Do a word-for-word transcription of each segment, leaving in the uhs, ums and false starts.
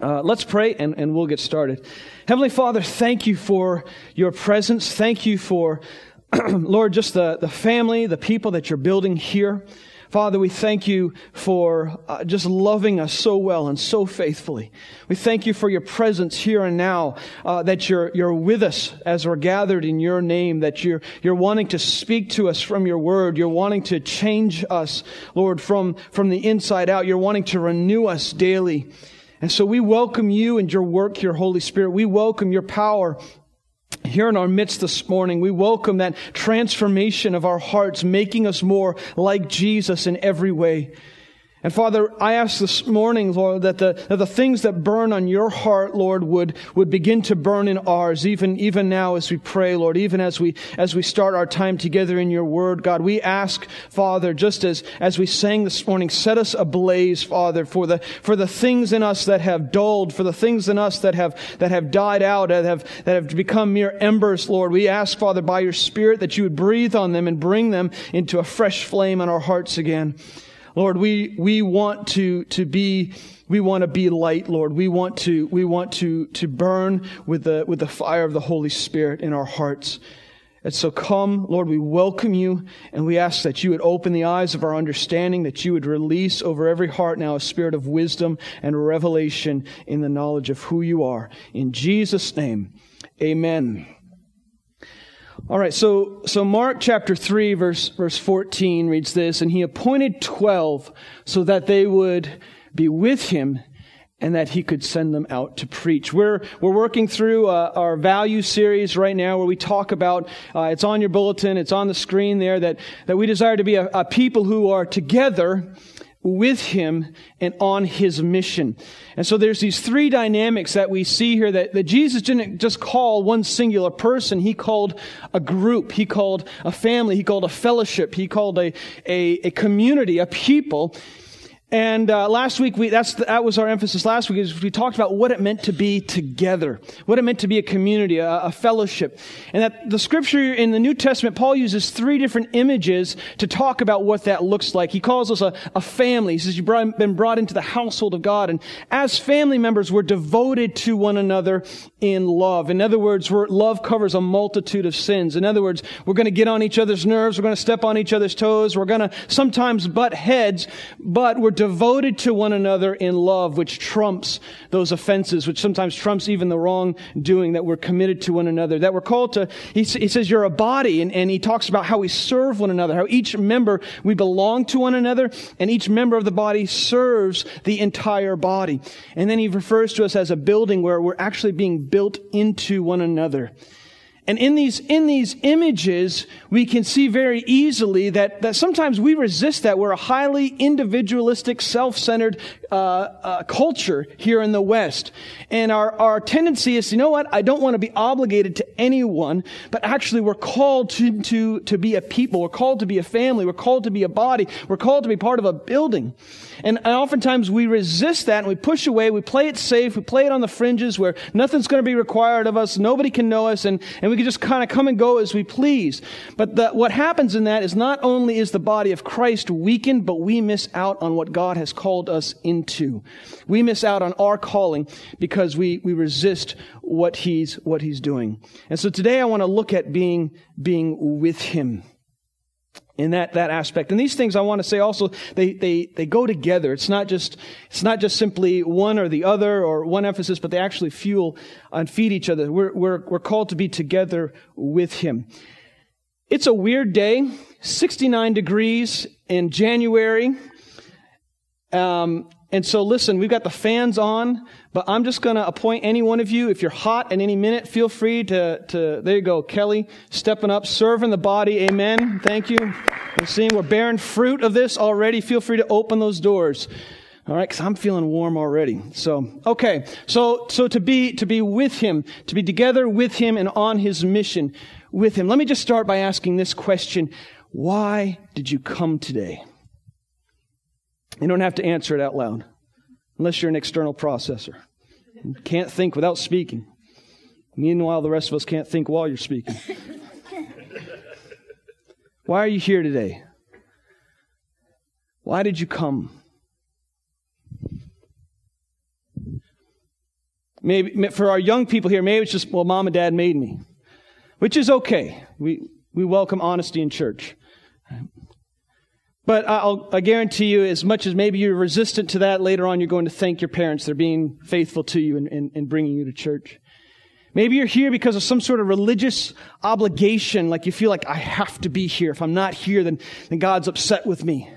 Uh, let's pray and, and we'll get started. Heavenly Father, thank you for your presence. Thank you for, Lord, just the, the family, the people that you're building here. Father, we thank you for uh, just loving us so well and so faithfully. We thank you for your presence here and now, uh, that you're you're with us as we're gathered in your name, that you're you're wanting to speak to us from your word. You're wanting to change us, Lord, from, from the inside out. You're wanting to renew us daily. And so we welcome you and your work, your Holy Spirit. We welcome your power here in our midst this morning. We welcome that transformation of our hearts, making us more like Jesus in every way. And Father, I ask this morning, Lord, that the, that the things that burn on your heart, Lord, would, would begin to burn in ours, even, even now as we pray, Lord, even as we, as we start our time together in your word, God. We ask, Father, just as, as we sang this morning, set us ablaze, Father, for the, for the things in us that have dulled, for the things in us that have, that have died out, that have, that have become mere embers, Lord. We ask, Father, by your Spirit that you would breathe on them and bring them into a fresh flame in our hearts again. Lord, we, we want to, to be, we want to be light, Lord. We want to, we want to, to burn with the, with the fire of the Holy Spirit in our hearts. And so come, Lord, we welcome you, and we ask that you would open the eyes of our understanding, that you would release over every heart now a spirit of wisdom and revelation in the knowledge of who you are. In Jesus' name, amen. All right, so so Mark chapter three, verse verse fourteen reads this, and he appointed twelve so that they would be with him and that he could send them out to preach. We're we're working through uh, our value series right now, where we talk about, uh, it's on your bulletin, it's on the screen there, that, that we desire to be a, a people who are together with him and on his mission. And so there's these three dynamics that we see here that, that Jesus didn't just call one singular person. He called a group. He called a family. He called a fellowship. He called a, a, a community, a people. And uh, last week, we that's the, that was our emphasis last week, is we talked about what it meant to be together, what it meant to be a community, a, a fellowship. And that the scripture in the New Testament, Paul uses three different images to talk about what that looks like. He calls us a, a family. He says, you've brought, been brought into the household of God. And as family members, we're devoted to one another in love. In other words, we're, love covers a multitude of sins. In other words, we're going to get on each other's nerves. We're going to step on each other's toes. We're going to sometimes butt heads, but we're devoted to one another in love, which trumps those offenses, which sometimes trumps even the wrongdoing, that we're committed to one another, that we're called to, he, he says you're a body, and, and he talks about how we serve one another, how each member, we belong to one another, and each member of the body serves the entire body. And then he refers to us as a building where we're actually being built into one another. And in these, in these images, we can see very easily that, that sometimes we resist that. We're a highly individualistic, self-centered, uh, uh, culture here in the West. And our, our tendency is, you know what? I don't want to be obligated to anyone, but actually we're called to, to, to be a people. We're called to be a family. We're called to be a body. We're called to be part of a building. And oftentimes we resist that and we push away. We play it safe. We play it on the fringes where nothing's going to be required of us. Nobody can know us. And, and we can just kind of come and go as we please. But the, what happens in that is not only is the body of Christ weakened, but we miss out on what God has called us into. We miss out on our calling because we, we resist what He's, what He's doing. And so today I want to look at being, being with Him. In that, that aspect. And these things I want to say also, they, they, they go together. It's not just, it's not just simply one or the other or one emphasis, but they actually fuel and feed each other. We're, we're, we're called to be together with Him. It's a weird day, sixty-nine degrees in January. Um, and so listen, we've got the fans on, but I'm just going to appoint any one of you. If you're hot at any minute, feel free to, to, there you go, Kelly, stepping up, serving the body. Amen. Thank you. We're seeing we're bearing fruit of this already. Feel free to open those doors. All right, because I'm feeling warm already. So, okay. So, so to be, to be with Him, to be together with Him and on His mission with Him. Let me just start by asking this question. Why did you come today? You don't have to answer it out loud, unless you're an external processor. You can't think without speaking. Meanwhile, the rest of us can't think while you're speaking. Why are you here today? Why did you come? maybe for our young people here, maybe it's just, well, mom and dad made me, which is okay. We we welcome honesty in church. But I'll, I guarantee you, as much as maybe you're resistant to that, later on you're going to thank your parents. They're being faithful to you and, and, and bringing you to church. Maybe you're here because of some sort of religious obligation, like you feel like, I have to be here. If I'm not here, then, then God's upset with me.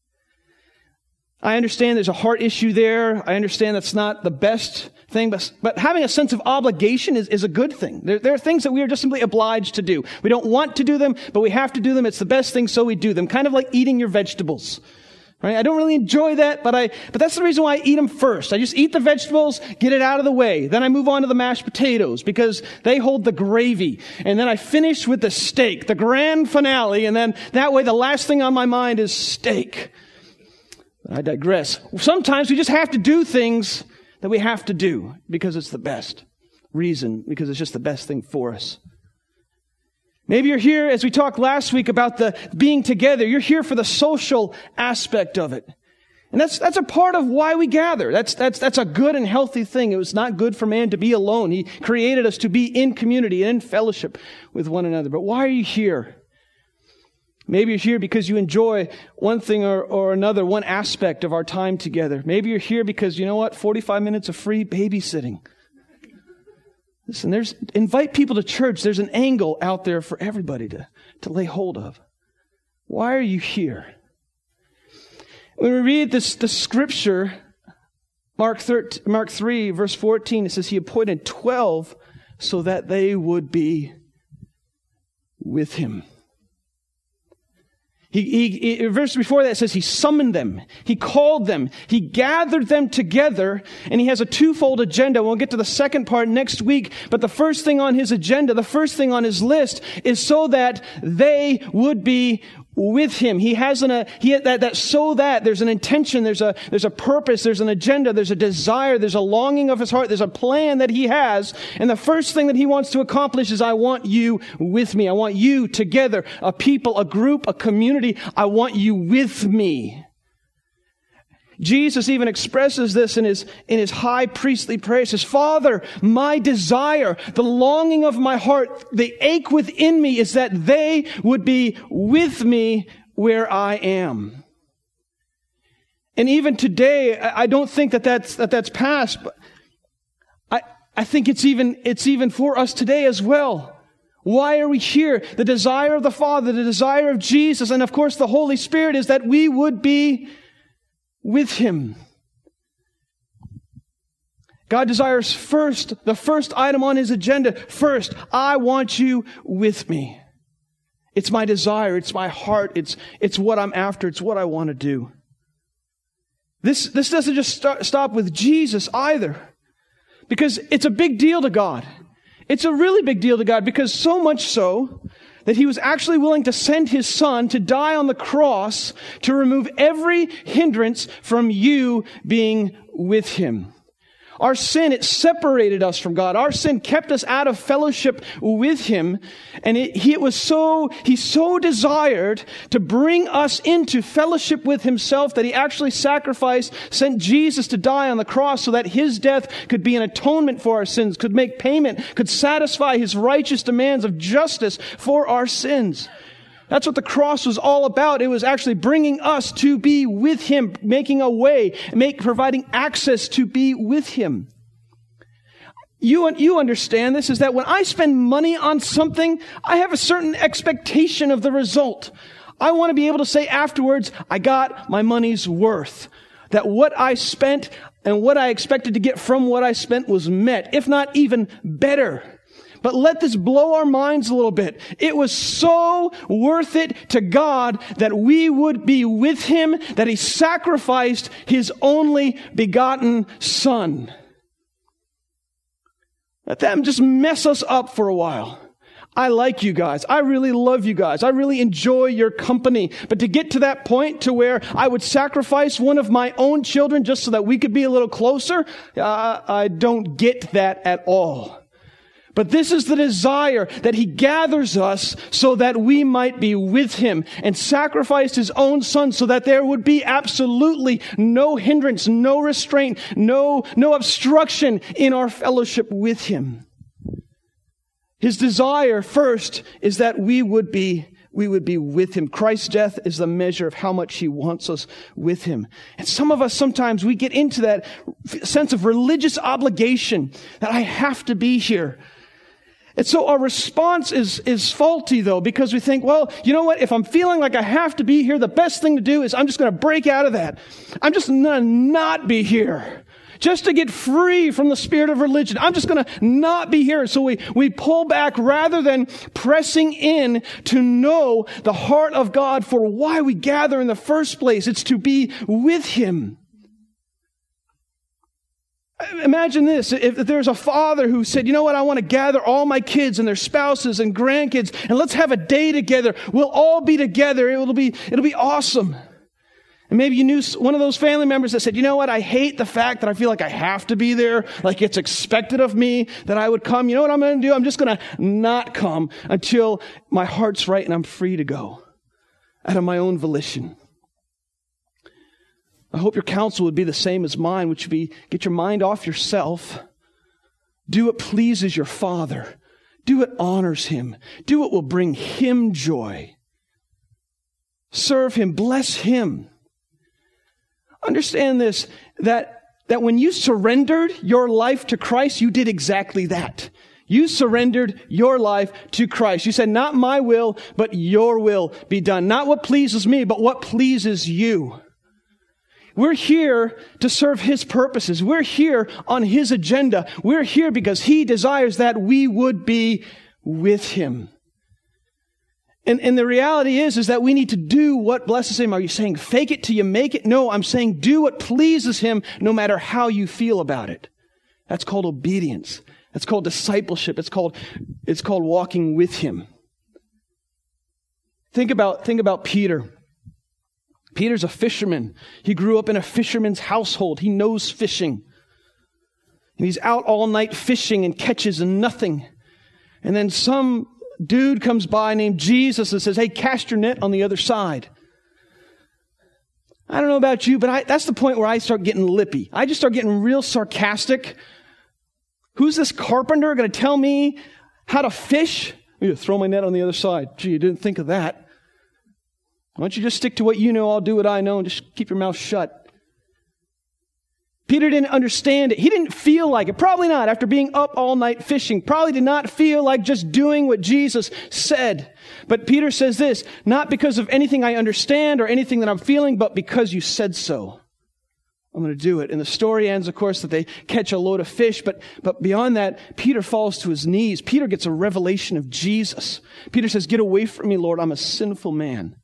I understand there's a heart issue there. I understand that's not the best thing, but, but having a sense of obligation is, is a good thing. There, there are things that we are just simply obliged to do. We don't want to do them, but we have to do them. It's the best thing, so we do them. Kind of like eating your vegetables. Right? I don't really enjoy that, but I, but that's the reason why I eat them first. I just eat the vegetables, get it out of the way. Then I move on to the mashed potatoes because they hold the gravy. And then I finish with the steak, the grand finale. And then that way the last thing on my mind is steak. I digress. Sometimes we just have to do things that we have to do because it's the best reason, because it's just the best thing for us. Maybe you're here, as we talked last week about the being together, you're here for the social aspect of it. And that's, that's a part of why we gather. That's, that's, that's a good and healthy thing. It was not good for man to be alone. He created us to be in community and in fellowship with one another. But why are you here? Maybe you're here because you enjoy one thing or, or another, one aspect of our time together. Maybe you're here because, you know what, forty-five minutes of free babysitting. Listen, there's, invite people to church. There's an angle out there for everybody to, to lay hold of. Why are you here? When we read this, the scripture, Mark thirteen, Mark three, verse fourteen, it says, He appointed twelve so that they would be with Him. He, he, he, verse before that says He summoned them. He called them. He gathered them together. And He has a twofold agenda. We'll get to the second part next week. But the first thing on His agenda, the first thing on His list is so that they would be with Him. He has an, a, he, that, that so that there's an intention, there's a, there's a purpose, there's an agenda, there's a desire, there's a longing of His heart, there's a plan that He has. And the first thing that He wants to accomplish is, I want you with me. I want you together, a people, a group, a community. I want you with me. Jesus even expresses this in his, in his high priestly prayer. He says, Father, my desire, the longing of my heart, the ache within me is that they would be with me where I am. And even today, I don't think that that's, that that's past, but I, I think it's even, it's even for us today as well. Why are we here? The desire of the Father, the desire of Jesus, and of course the Holy Spirit is that we would be with Him. God desires first, the first item on His agenda, first, I want you with me. It's my desire, it's my heart, it's, it's what I'm after, it's what I want to do. This, this doesn't just start, stop with Jesus either, because it's a big deal to God. It's a really big deal to God, because so much so that He was actually willing to send His Son to die on the cross to remove every hindrance from you being with Him. Our sin, it separated us from God. Our sin kept us out of fellowship with Him. And it, he, it was so, He so desired to bring us into fellowship with Himself that He actually sacrificed, sent Jesus to die on the cross so that His death could be an atonement for our sins, could make payment, could satisfy His righteous demands of justice for our sins. That's what the cross was all about. It was actually bringing us to be with Him, making a way, make, providing access to be with Him. You, you understand this, is that when I spend money on something, I have a certain expectation of the result. I want to be able to say afterwards, I got my money's worth. That what I spent and what I expected to get from what I spent was met, if not even better. But let this blow our minds a little bit. It was so worth it to God that we would be with Him, that He sacrificed His only begotten Son. Let them just mess us up for a while. I like you guys. I really love you guys. I really enjoy your company. But to get to that point to where I would sacrifice one of my own children just so that we could be a little closer, uh, I don't get that at all. But this is the desire, that he gathers us so that we might be with him, and sacrificed his own son so that there would be absolutely no hindrance, no restraint, no, no obstruction in our fellowship with him. His desire first is that we would be we would be with him. Christ's death is the measure of how much he wants us with him. And some of us, sometimes we get into that sense of religious obligation that I have to be here. And so our response is, is faulty though, because we think, well, you know what? If I'm feeling like I have to be here, the best thing to do is I'm just going to break out of that. I'm just going to not be here. Just to get free from the spirit of religion. I'm just going to not be here. So we, we pull back rather than pressing in to know the heart of God for why we gather in the first place. It's to be with him. Imagine this. If there's a father who said, you know what, I want to gather all my kids and their spouses and grandkids and let's have a day together. We'll all be together. It'll be, it'll be awesome. And maybe you knew one of those family members that said, you know what, I hate the fact that I feel like I have to be there, like it's expected of me that I would come. You know what I'm going to do? I'm just going to not come until my heart's right and I'm free to go out of my own volition. I hope your counsel would be the same as mine, which would be get your mind off yourself. Do what pleases your Father. Do what honors him. Do what will bring him joy. Serve him. Bless him. Understand this, that, that when you surrendered your life to Christ, you did exactly that. You surrendered your life to Christ. You said, not my will, but your will be done. Not what pleases me, but what pleases you. We're here to serve his purposes. We're here on his agenda. We're here because he desires that we would be with him. And, and the reality is, is that we need to do what blesses him. Are you saying fake it till you make it? No, I'm saying do what pleases him no matter how you feel about it. That's called obedience. That's called discipleship. It's called, it's called walking with him. Think about, think about Peter. Peter's a fisherman. He grew up in a fisherman's household. He knows fishing. And he's out all night fishing and catches nothing. And then some dude comes by named Jesus and says, hey, cast your net on the other side. I don't know about you, but I, that's the point where I start getting lippy. I just start getting real sarcastic. Who's this carpenter going to tell me how to fish? I'm going to throw my net on the other side. Gee, you didn't think of that. Why don't you just stick to what you know, I'll do what I know, and just keep your mouth shut. Peter didn't understand it. He didn't feel like it. Probably not. After being up all night fishing, probably did not feel like just doing what Jesus said. But Peter says this, not because of anything I understand or anything that I'm feeling, but because you said so. I'm going to do it. And the story ends, of course, that they catch a load of fish. But, but beyond that, Peter falls to his knees. Peter gets a revelation of Jesus. Peter says, get away from me, Lord. I'm a sinful man.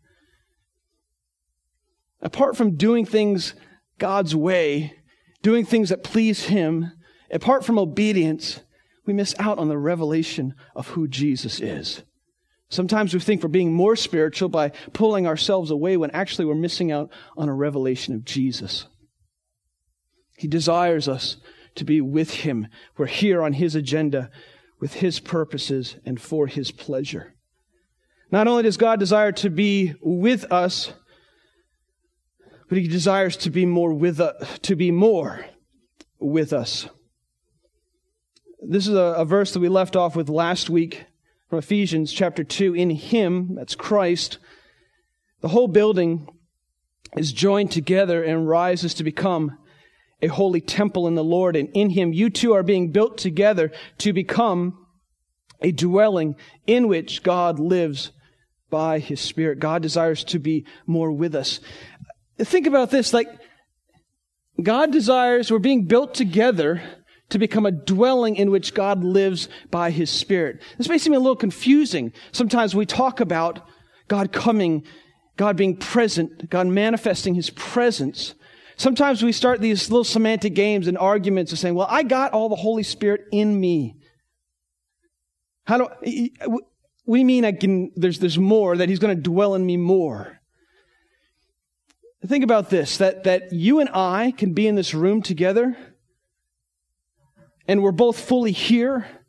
Apart from doing things God's way, doing things that please him, apart from obedience, we miss out on the revelation of who Jesus is. Sometimes we think we're being more spiritual by pulling ourselves away when actually we're missing out on a revelation of Jesus. He desires us to be with him. We're here on his agenda with his purposes and for his pleasure. Not only does God desire to be with us, but he desires to be more with uh, to be more with us. This is a, a verse that we left off with last week from Ephesians chapter two. In him, that's Christ, the whole building is joined together and rises to become a holy temple in the Lord. And in him, you two are being built together to become a dwelling in which God lives by his Spirit. God desires to be more with us. Think about this, like God desires, we're being built together to become a dwelling in which God lives by his Spirit. This may seem a little confusing. Sometimes we talk about God coming, God being present, God manifesting his presence. Sometimes we start these little semantic games and arguments of saying, well, I got all the Holy Spirit in me. How do, what do you mean I can, there's, there's more, that he's going to dwell in me more? Think about this, that, that you and I can be in this room together and we're both fully here,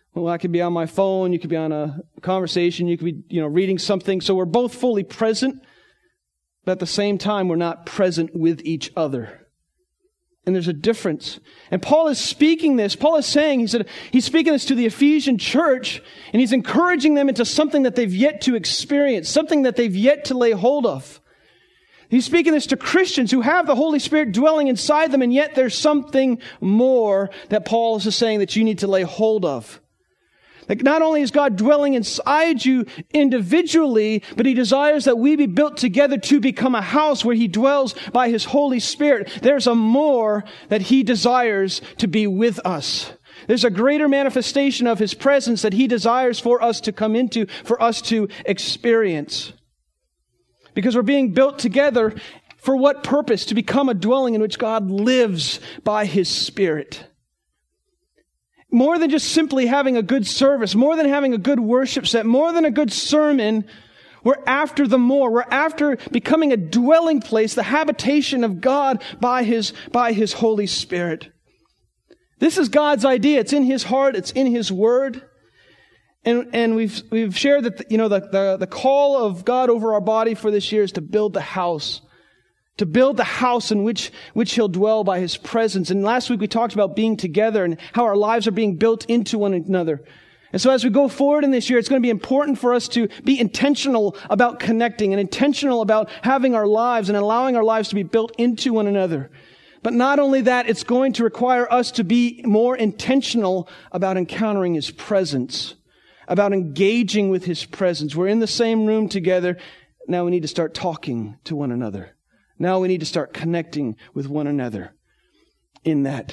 Well, I could be on my phone, you could be on a conversation, you could be, you know, reading something. So we're both fully present, but at the same time, we're not present with each other. And there's a difference. And Paul is speaking this. Paul is saying, he said, he's speaking this to the Ephesian church, and he's encouraging them into something that they've yet to experience, something that they've yet to lay hold of. He's speaking this to Christians who have the Holy Spirit dwelling inside them, and yet there's something more that Paul is saying that you need to lay hold of. Like, not only is God dwelling inside you individually, but He desires that we be built together to become a house where He dwells by His Holy Spirit. There's a more that He desires to be with us. There's a greater manifestation of His presence that He desires for us to come into, for us to experience. Because we're being built together for what purpose? To become a dwelling in which God lives by His Spirit. More than just simply having a good service, more than having a good worship set, more than a good sermon, we're after the more. We're after becoming a dwelling place, the habitation of God by His, by His Holy Spirit. This is God's idea. It's in His heart. It's in His Word. And, and we've, we've shared that, you know, the, the, the call of God over our body for this year is to build the house. To build the house in which, which He'll dwell by His presence. And last week we talked about being together and how our lives are being built into one another. And so as we go forward in this year, it's going to be important for us to be intentional about connecting and intentional about having our lives and allowing our lives to be built into one another. But not only that, it's going to require us to be more intentional about encountering His presence, about engaging with His presence. We're in the same room together. Now we need to start talking to one another. Now we need to start connecting with one another in that.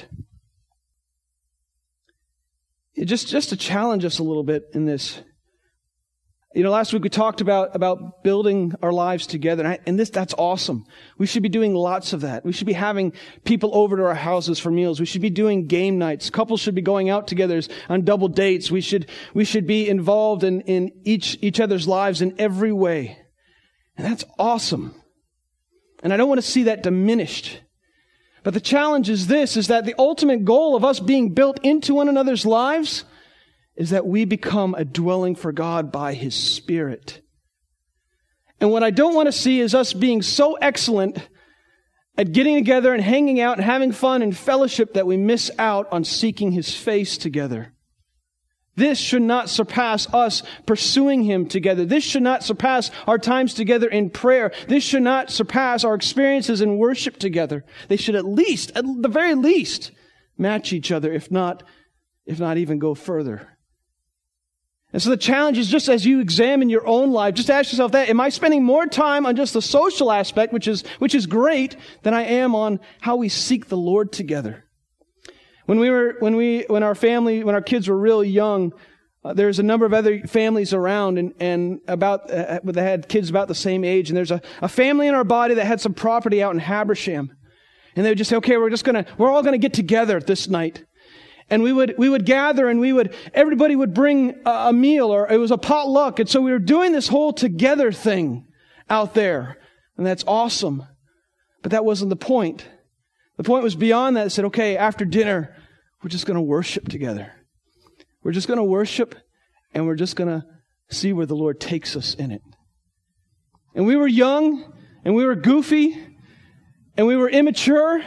It just, just to challenge us a little bit in this. You know, last week we talked about, about building our lives together, and, I, and this, that's awesome. We should be doing lots of that. We should be having people over to our houses for meals. We should be doing game nights. Couples should be going out together on double dates. We should, we should be involved in, in each, each other's lives in every way. And that's awesome. And I don't want to see that diminished. But the challenge is this, is that the ultimate goal of us being built into one another's lives is that we become a dwelling for God by His Spirit. And what I don't want to see is us being so excellent at getting together and hanging out and having fun and fellowship that we miss out on seeking His face together. This should not surpass us pursuing Him together. This should not surpass our times together in prayer. This should not surpass our experiences in worship together. They should at least, at the very least, match each other, if not, if not even go further. And so the challenge is, just as you examine your own life, just ask yourself that, am I spending more time on just the social aspect, which is, which is great, than I am on how we seek the Lord together? When we were, when we, when our family, when our kids were real young, uh, there's a number of other families around, and, and about, uh, that had kids about the same age. And there's a, a family in our body that had some property out in Habersham. And they would just say, okay, we're just gonna, we're all gonna get together this night. And we would, we would gather, and we would, everybody would bring a, a meal, or it was a potluck. And so we were doing this whole together thing out there. And that's awesome. But that wasn't the point. The point was beyond that. It said, okay, after dinner, we're just going to worship together. We're just going to worship, and we're just going to see where the Lord takes us in it. And we were young, and we were goofy, and we were immature.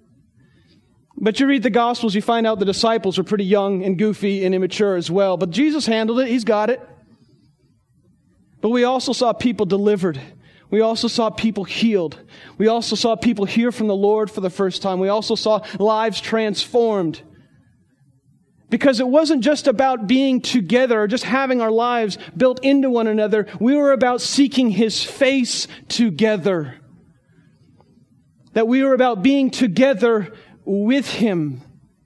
But you read the Gospels, you find out the disciples were pretty young and goofy and immature as well. But Jesus handled it. He's got it. But we also saw people delivered. We also saw people healed. We also saw people hear from the Lord for the first time. We also saw lives transformed. Because it wasn't just about being together or just having our lives built into one another. We were about seeking His face together. That we were about being together with Him.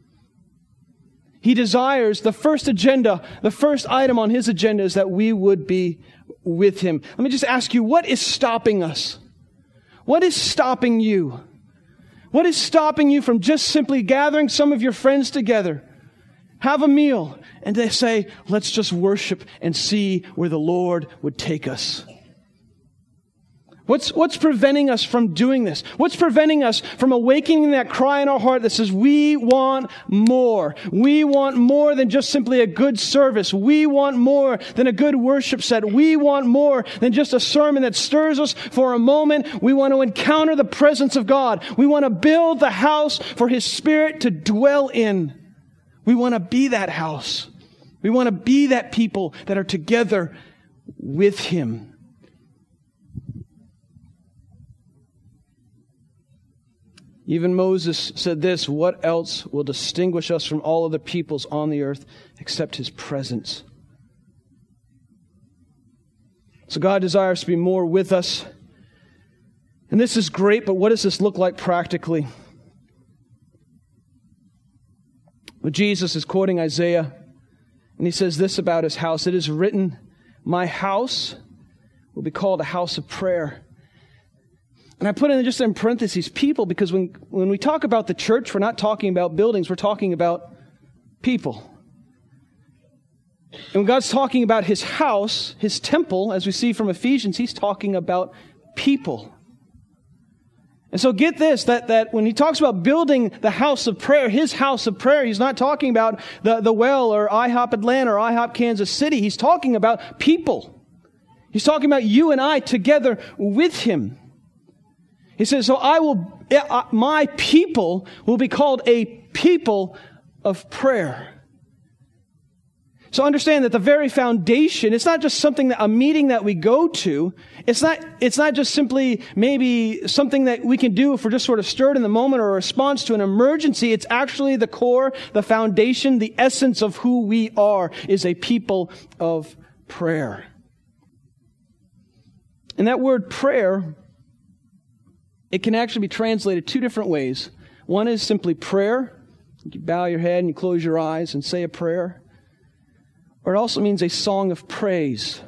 He desires, the first agenda, the first item on His agenda is that we would be with Him. Let me just ask you, what is stopping us? What is stopping you? What is stopping you from just simply gathering some of your friends together, have a meal, and they say, let's just worship and see where the Lord would take us? What's, what's preventing us from doing this? What's preventing us from awakening that cry in our heart that says, we want more. We want more than just simply a good service. We want more than a good worship set. We want more than just a sermon that stirs us for a moment. We want to encounter the presence of God. We want to build the house for His Spirit to dwell in. We want to be that house. We want to be that people that are together with Him. Even Moses said this, what else will distinguish us from all other peoples on the earth except His presence? So God desires to be more with us. And this is great, but what does this look like practically? Well, Jesus is quoting Isaiah, and he says this about His house. It is written, my house will be called a house of prayer. And I put in just in parentheses, people, because when, when we talk about the church, we're not talking about buildings, we're talking about people. And when God's talking about His house, His temple, as we see from Ephesians, He's talking about people. And so get this, that, that when He talks about building the house of prayer, His house of prayer, He's not talking about the, the Well or IHOP Atlanta or IHOP Kansas City. He's talking about people. He's talking about you and I together with Him. He says, so I will, my people will be called a people of prayer. So understand that the very foundation, it's not just something that, a meeting that we go to. It's not, it's not just simply maybe something that we can do if we're just sort of stirred in the moment or a response to an emergency. It's actually the core, the foundation, the essence of who we are is a people of prayer. And that word prayer, it can actually be translated two different ways. One is simply prayer. You bow your head and you close your eyes and say a prayer. Or it also means a song of praise.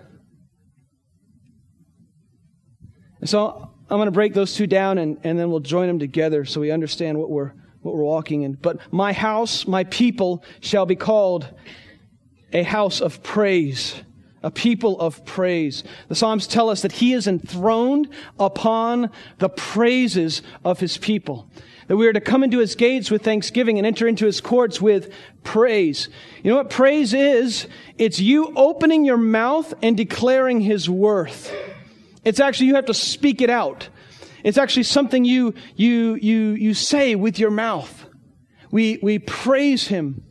And so I'm going to break those two down and, and then we'll join them together so we understand what we're what we're walking in. But my house, my people shall be called a house of praise. A people of praise. The Psalms tell us that He is enthroned upon the praises of His people. That we are to come into His gates with thanksgiving and enter into His courts with praise. You know what praise is? It's you opening your mouth and declaring His worth. It's actually, you have to speak it out. It's actually something you, you, you, you say with your mouth. We, we praise Him.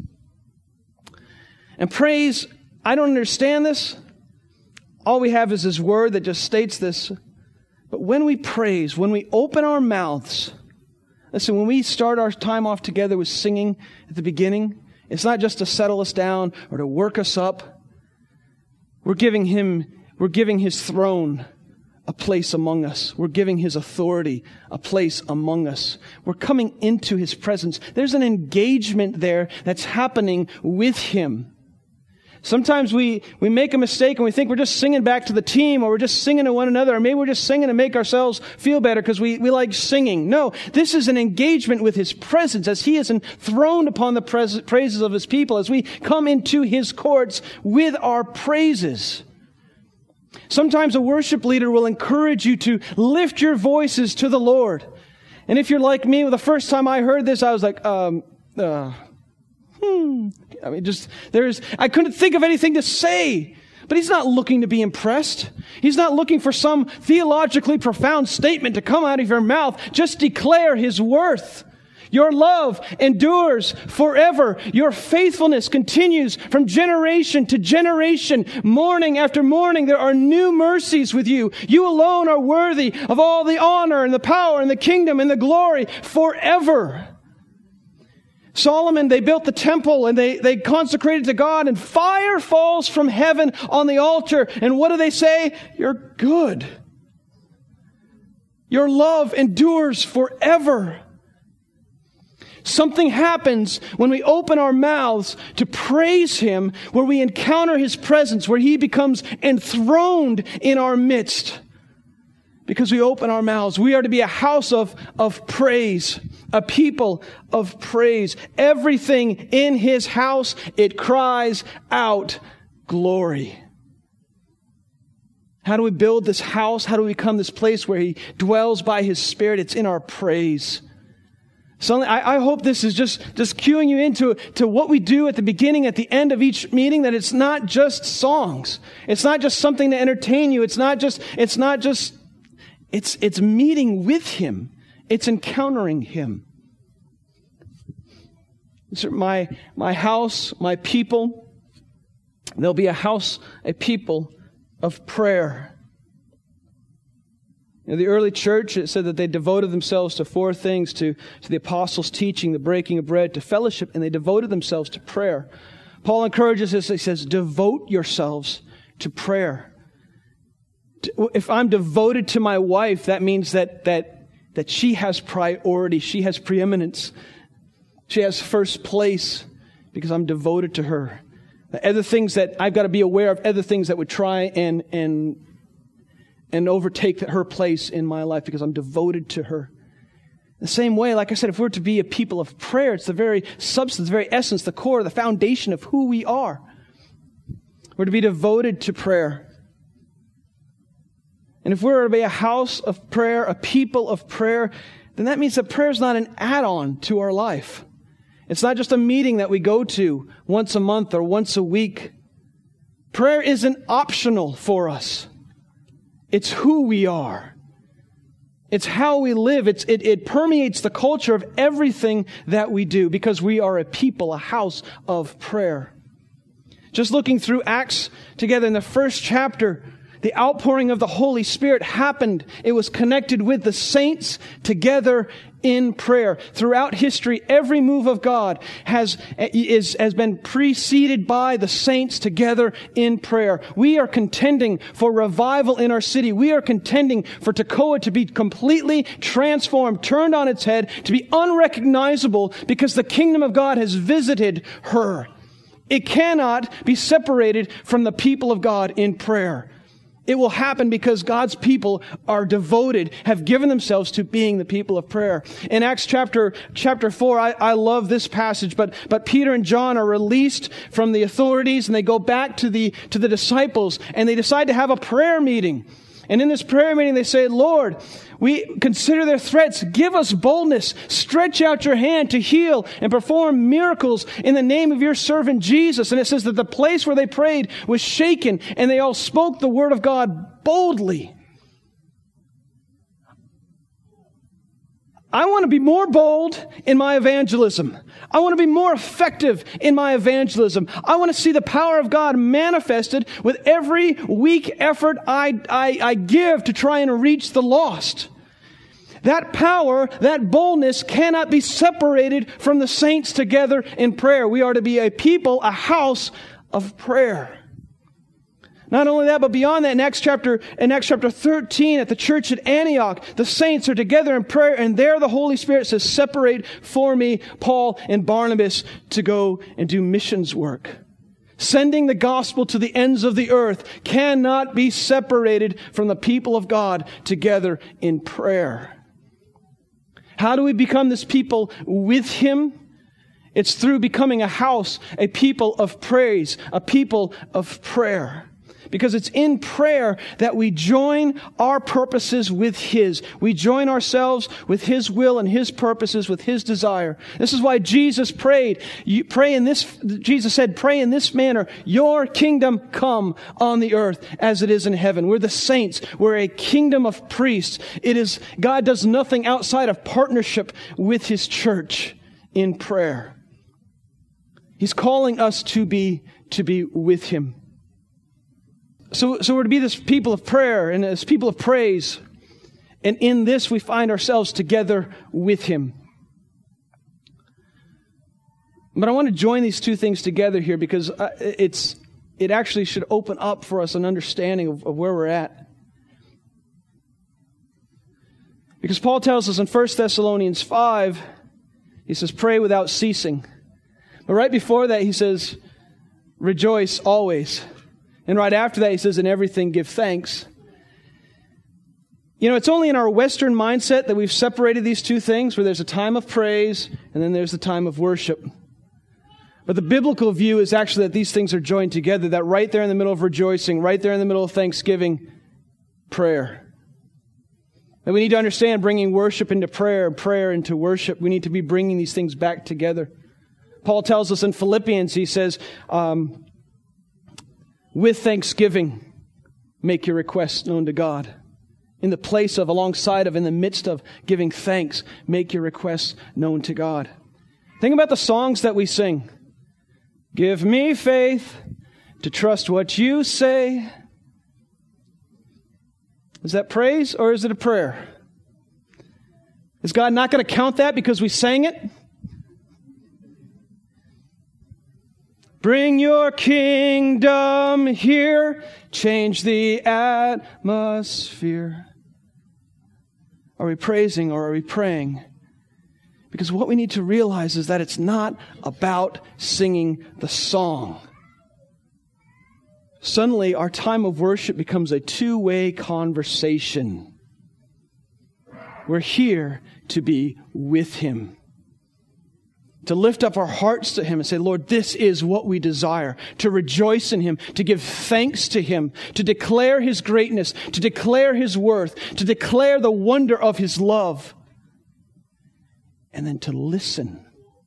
And praise, I don't understand this. All we have is His word that just states this. But when we praise, when we open our mouths, listen, when we start our time off together with singing at the beginning, it's not just to settle us down or to work us up. We're giving Him, we're giving His throne a place among us. We're giving His authority a place among us. We're coming into His presence. There's an engagement there that's happening with Him. Sometimes we, we make a mistake and we think we're just singing back to the team or we're just singing to one another or maybe we're just singing to make ourselves feel better because we, we like singing. No, this is an engagement with His presence as He is enthroned upon the pres- praises of His people as we come into His courts with our praises. Sometimes a worship leader will encourage you to lift your voices to the Lord. And if you're like me, the first time I heard this, I was like, um, uh, Hmm. I mean, just, there's, I couldn't think of anything to say. But He's not looking to be impressed. He's not looking for some theologically profound statement to come out of your mouth. Just declare His worth. Your love endures forever. Your faithfulness continues from generation to generation. Morning after morning, there are new mercies with you. You alone are worthy of all the honor and the power and the kingdom and the glory forever. Solomon, they built the temple and they, they consecrated to God and fire falls from heaven on the altar. And what do they say? You're good. Your love endures forever. Something happens when we open our mouths to praise Him, where we encounter His presence, where He becomes enthroned in our midst. Because we open our mouths. We are to be a house of, of praise, a people of praise. Everything in His house, it cries out glory. How do we build this house? How do we become this place where He dwells by His Spirit? It's in our praise. So I, I hope this is just, just cueing you into to what we do at the beginning, at the end of each meeting, that it's not just songs. It's not just something to entertain you. It's not just, it's not just, it's, it's meeting with Him. It's encountering Him. It's my, my house, my people. There'll be a house, a people of prayer. In the early church, it said that they devoted themselves to four things, to, to the apostles' teaching, the breaking of bread, to fellowship, and they devoted themselves to prayer. Paul encourages us, he says, devote yourselves to prayer. If I'm devoted to my wife, that means that, that, that she has priority, she has preeminence, she has first place, because I'm devoted to her. Other things that I've got to be aware of, other things that would try and and and overtake her place in my life because I'm devoted to her. The same way, like I said, if we're to be a people of prayer, it's the very substance, the very essence, the core, the foundation of who we are. We're to be devoted to prayer. And if we're to be a house of prayer, a people of prayer, then that means that prayer is not an add-on to our life. It's not just a meeting that we go to once a month or once a week. Prayer isn't optional for us. It's who we are. It's how we live. It's, it, it permeates the culture of everything that we do because we are a people, a house of prayer. Just looking through Acts together in the first chapter, the outpouring of the Holy Spirit happened. It was connected with the saints together in prayer. Throughout history, every move of God has, is, has been preceded by the saints together in prayer. We are contending for revival in our city. We are contending for Toccoa to be completely transformed, turned on its head, to be unrecognizable because the kingdom of God has visited her. It cannot be separated from the people of God in prayer. It will happen because God's people are devoted, have given themselves to being the people of prayer. In Acts chapter chapter four, I, I love this passage, but but Peter and John are released from the authorities and they go back to the to the disciples and they decide to have a prayer meeting. And in this prayer meeting, they say, Lord, we consider their threats. Give us boldness. Stretch out your hand to heal and perform miracles in the name of your servant Jesus. And it says that the place where they prayed was shaken and they all spoke the word of God boldly. I want to be more bold in my evangelism. I want to be more effective in my evangelism. I want to see the power of God manifested with every weak effort I, I, I give to try and reach the lost. That power, that boldness cannot be separated from the saints together in prayer. We are to be a people, a house of prayer. Not only that, but beyond that, in Acts chapter, in Acts chapter thirteen, at the church at Antioch, the saints are together in prayer, and there the Holy Spirit says, separate for me Paul and Barnabas to go and do missions work. Sending the gospel to the ends of the earth cannot be separated from the people of God together in prayer. How do we become this people with Him? It's through becoming a house, a people of praise, a people of prayer. Because it's in prayer that we join our purposes with His. We join ourselves with His will and His purposes, with His desire. This is why Jesus prayed. You pray in this, Jesus said, pray in this manner, your kingdom come on the earth as it is in heaven. We're the saints. We're a kingdom of priests. It is, God does nothing outside of partnership with His church in prayer. He's calling us to be, to be with Him. So, so we're to be this people of prayer and this people of praise. And in this we find ourselves together with Him. But I want to join these two things together here because it's, it actually should open up for us an understanding of, of where we're at. Because Paul tells us in First Thessalonians five, he says, pray without ceasing. But right before that, he says, rejoice always. And right after that, he says, in everything give thanks. You know, it's only in our Western mindset that we've separated these two things, where there's a time of praise and then there's the time of worship. But the biblical view is actually that these things are joined together, that right there in the middle of rejoicing, right there in the middle of thanksgiving, prayer. And we need to understand bringing worship into prayer, prayer into worship. We need to be bringing these things back together. Paul tells us in Philippians, he says, um, with thanksgiving, make your requests known to God. In the place of, alongside of, in the midst of giving thanks, make your requests known to God. Think about the songs that we sing. Give me faith to trust what you say. Is that praise or is it a prayer? Is God not going to count that because we sang it? Bring your kingdom here, change the atmosphere. Are we praising or are we praying? Because what we need to realize is that it's not about singing the song. Suddenly, our time of worship becomes a two-way conversation. We're here to be with Him, to lift up our hearts to Him and say, Lord, this is what we desire, to rejoice in Him, to give thanks to Him, to declare His greatness, to declare His worth, to declare the wonder of His love, and then to listen,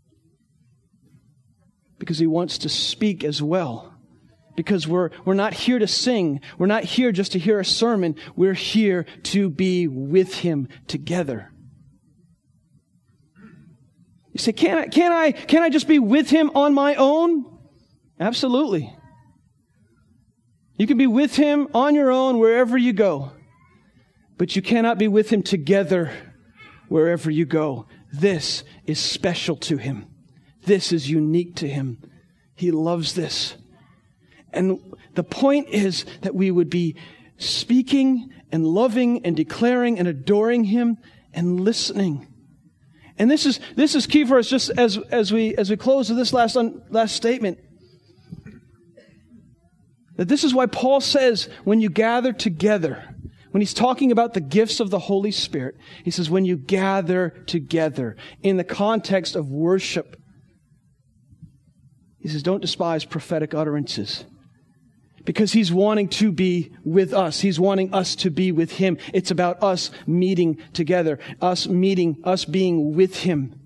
because He wants to speak as well. Because we're, we're not here to sing. We're not here just to hear a sermon. We're here to be with Him together. You say, can I, can I, can I just be with Him on my own? Absolutely. You can be with Him on your own wherever you go. But you cannot be with Him together wherever you go. This is special to Him. This is unique to Him. He loves this. And the point is that we would be speaking and loving and declaring and adoring Him and listening. And this is this is key for us. Just as as we as we close with this last un, last statement, that this is why Paul says, when you gather together, when he's talking about the gifts of the Holy Spirit, he says, when you gather together in the context of worship, he says, don't despise prophetic utterances. Because He's wanting to be with us. He's wanting us to be with Him. It's about us meeting together. Us meeting, us being with Him.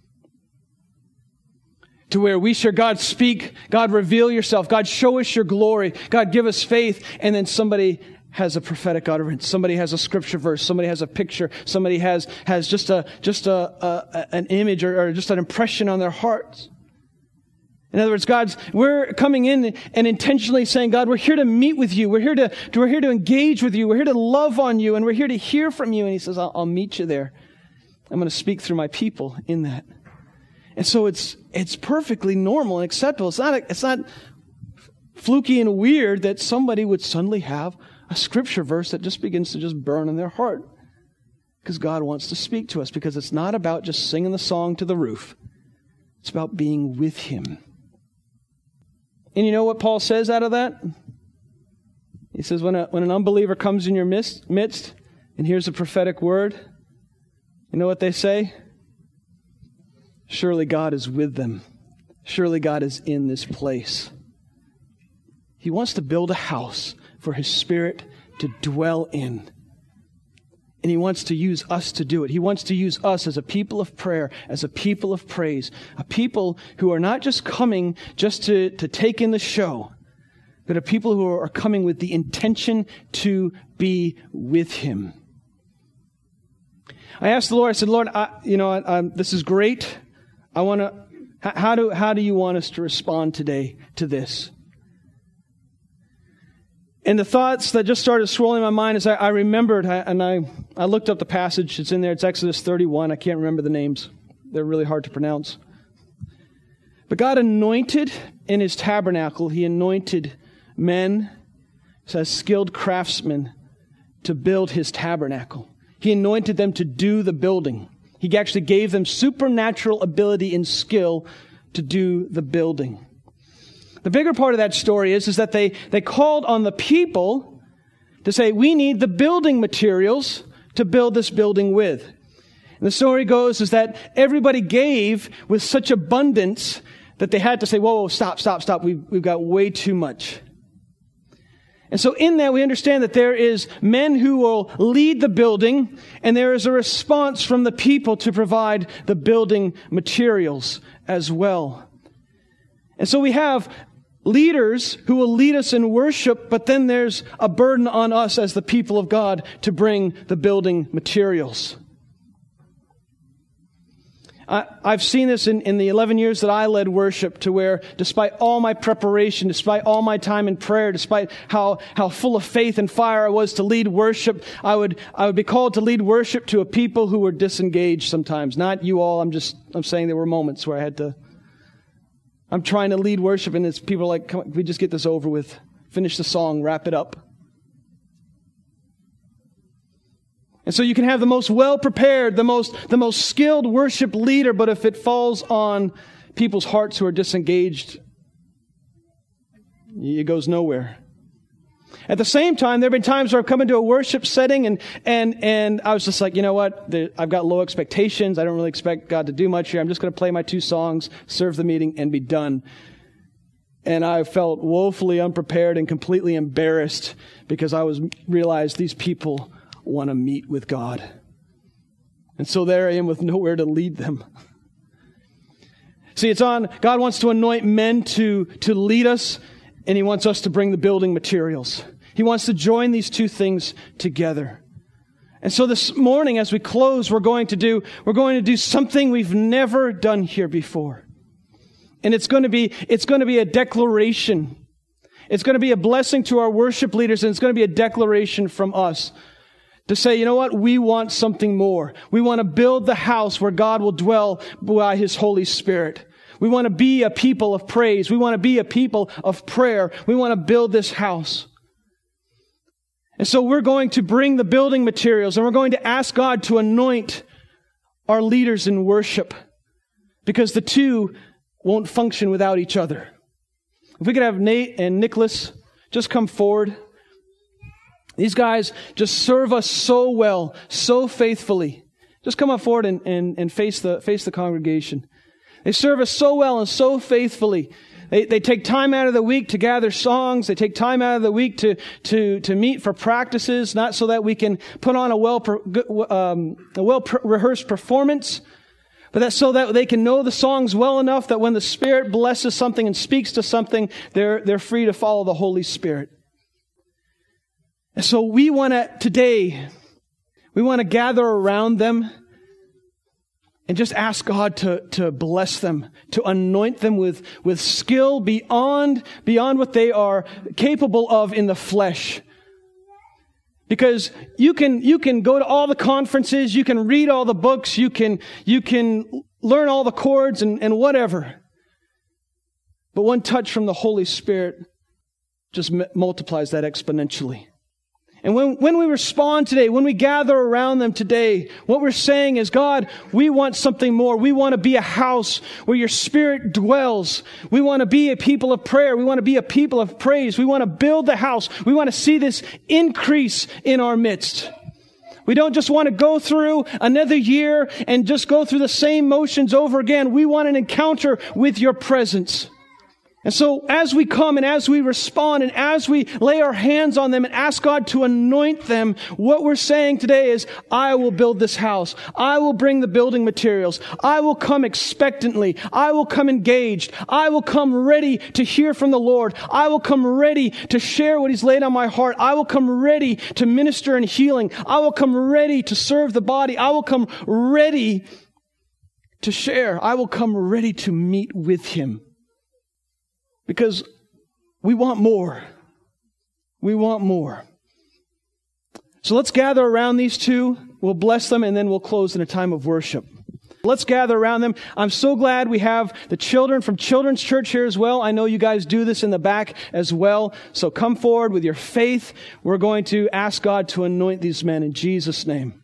To where we share, God, speak. God, reveal yourself. God, show us your glory. God, give us faith. And then somebody has a prophetic utterance. Somebody has a scripture verse. Somebody has a picture. Somebody has, has just a, just a, a an image or, or just an impression on their hearts. In other words, God's, we're coming in and intentionally saying, God, we're here to meet with you. We're here to, we're here to engage with you. We're here to love on you, and we're here to hear from you. And He says, I'll, I'll meet you there. I'm going to speak through my people in that. And so it's, it's perfectly normal and acceptable. It's not, it's not fluky and weird that somebody would suddenly have a scripture verse that just begins to just burn in their heart. Because God wants to speak to us, because it's not about just singing the song to the roof. It's about being with Him. And you know what Paul says out of that? He says, when, a, when an unbeliever comes in your midst, midst and hears a prophetic word, you know what they say? Surely God is with them. Surely God is in this place. He wants to build a house for His Spirit to dwell in. And He wants to use us to do it. He wants to use us as a people of prayer, as a people of praise, a people who are not just coming just to, to take in the show, but a people who are coming with the intention to be with Him. I asked the Lord, I said, Lord, I, you know, I, I, this is great. I want to, how do, how do you want us to respond today to this? And the thoughts that just started swirling in my mind as I, I remembered, I, and I, I looked up the passage. It's in there. It's Exodus thirty-one. I can't remember the names. They're really hard to pronounce. But God anointed in His tabernacle, He anointed men as skilled craftsmen to build His tabernacle. He anointed them to do the building. He actually gave them supernatural ability and skill to do the building. The bigger part of that story is, is that they, they called on the people to say, we need the building materials to build this building with. And the story goes is that everybody gave with such abundance that they had to say, whoa, whoa, stop, stop, stop. We've, we've got way too much. And so in that, we understand that there is men who will lead the building, and there is a response from the people to provide the building materials as well. And so we have leaders who will lead us in worship, but then there's a burden on us as the people of God to bring the building materials. I, I've seen this in, in the eleven years that I led worship, to where despite all my preparation, despite all my time in prayer, despite how, how full of faith and fire I was to lead worship, I would, I would be called to lead worship to a people who were disengaged sometimes. Not you all, I'm just, I'm saying there were moments where I had to, I'm trying to lead worship and it's people are like, come on, can we just get this over with? Finish the song, wrap it up. And so you can have the most well-prepared, the most, the most skilled worship leader, but if it falls on people's hearts who are disengaged, it goes nowhere. At the same time, there have been times where I've come into a worship setting and, and, and I was just like, you know what? I've got low expectations. I don't really expect God to do much here. I'm just going to play my two songs, serve the meeting, and be done. And I felt woefully unprepared and completely embarrassed because I was realized these people want to meet with God. And so there I am with nowhere to lead them. See, it's on, God wants to anoint men to, to lead us, and He wants us to bring the building materials. He wants to join these two things together. And so this morning, as we close, we're going to do, we're going to do something we've never done here before. And it's going to be, it's going to be a declaration. It's going to be a blessing to our worship leaders, and it's going to be a declaration from us. To say, you know what? We want something more. We want to build the house where God will dwell by His Holy Spirit. We want to be a people of praise. We want to be a people of prayer. We want to build this house. And so we're going to bring the building materials, and we're going to ask God to anoint our leaders in worship, because the two won't function without each other. If we could have Nate and Nicholas just come forward. These guys just serve us so well, so faithfully. Just come up forward and, and, and face the face the congregation. They serve us so well and so faithfully. They, they take time out of the week to gather songs. They take time out of the week to, to, to meet for practices, not so that we can put on a well, um, a well rehearsed performance, but that's so that they can know the songs well enough that when the Spirit blesses something and speaks to something, they're, they're free to follow the Holy Spirit. And so we want to, today, we want to gather around them and just ask God to, to bless them, to anoint them with, with skill beyond, beyond what they are capable of in the flesh. Because you can, you can go to all the conferences, you can read all the books, you can, you can learn all the chords and, and whatever. But one touch from the Holy Spirit just m- multiplies that exponentially. And when, when we respond today, when we gather around them today, what we're saying is, God, we want something more. We want to be a house where your Spirit dwells. We want to be a people of prayer. We want to be a people of praise. We want to build the house. We want to see this increase in our midst. We don't just want to go through another year and just go through the same motions over again. We want an encounter with your presence. And so as we come and as we respond and as we lay our hands on them and ask God to anoint them, what we're saying today is, I will build this house. I will bring the building materials. I will come expectantly. I will come engaged. I will come ready to hear from the Lord. I will come ready to share what He's laid on my heart. I will come ready to minister in healing. I will come ready to serve the body. I will come ready to share. I will come ready to meet with Him. Because we want more. We want more. So let's gather around these two. We'll bless them and then we'll close in a time of worship. Let's gather around them. I'm so glad we have the children from Children's Church here as well. I know you guys do this in the back as well. So come forward with your faith. We're going to ask God to anoint these men in Jesus' name.